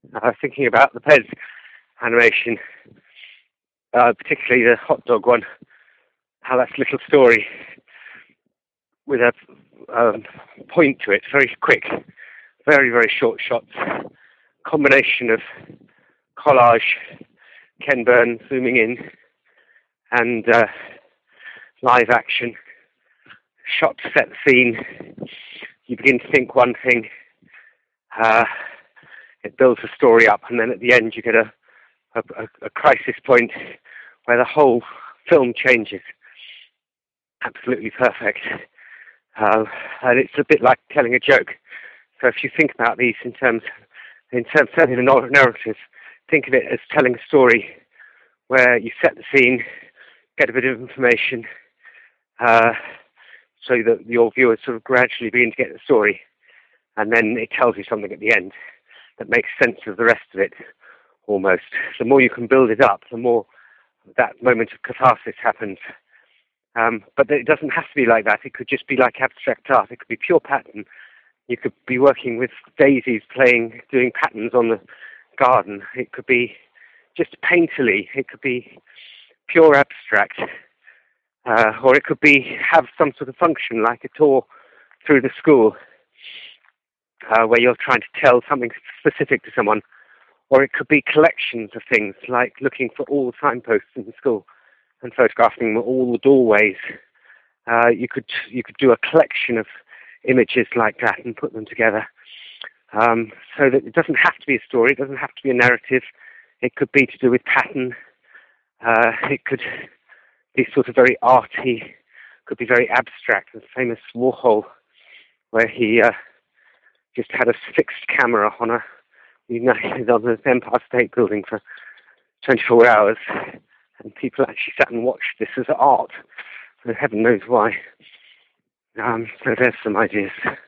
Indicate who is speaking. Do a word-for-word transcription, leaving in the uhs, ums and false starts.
Speaker 1: Uh, thinking about the Pez animation, uh, particularly the hot dog one, how that's a little story with a um, point to it, very quick, very, very short shots, combination of collage, Ken Burns zooming in, and uh, live action, shot to set the scene. You begin to think one thing, uh, it builds the story up, and then at the end you get a, a, a crisis point where the whole film changes. Absolutely perfect. Uh, and it's a bit like telling a joke. So if you think about these in terms, in terms of the narrative, think of it as telling a story where you set the scene, get a bit of information, uh, so that your viewers sort of gradually begin to get the story, and then it tells you something at the end that makes sense of the rest of it, almost. The more you can build it up, the more that moment of catharsis happens. Um, but it doesn't have to be like that. It could just be like abstract art. It could be pure pattern. You could be working with daisies, playing, doing patterns on the garden. It could be just painterly. It could be pure abstract. Uh, or it could be have some sort of function, like a tour through the school, uh, where you're trying to tell something specific to someone. Or it could be collections of things, like looking for all the signposts in the school and photographing all the doorways. Uh, you could you could do a collection of images like that and put them together. Um, so that it doesn't have to be a story, it doesn't have to be a narrative. It could be to do with pattern. Uh, it could be sort of very arty, could be very abstract. The famous Warhol, where he uh, just had a fixed camera on a United on the Empire State Building for twenty-four hours, and people actually sat and watched this as art. So heaven knows why. Um, so there's some ideas.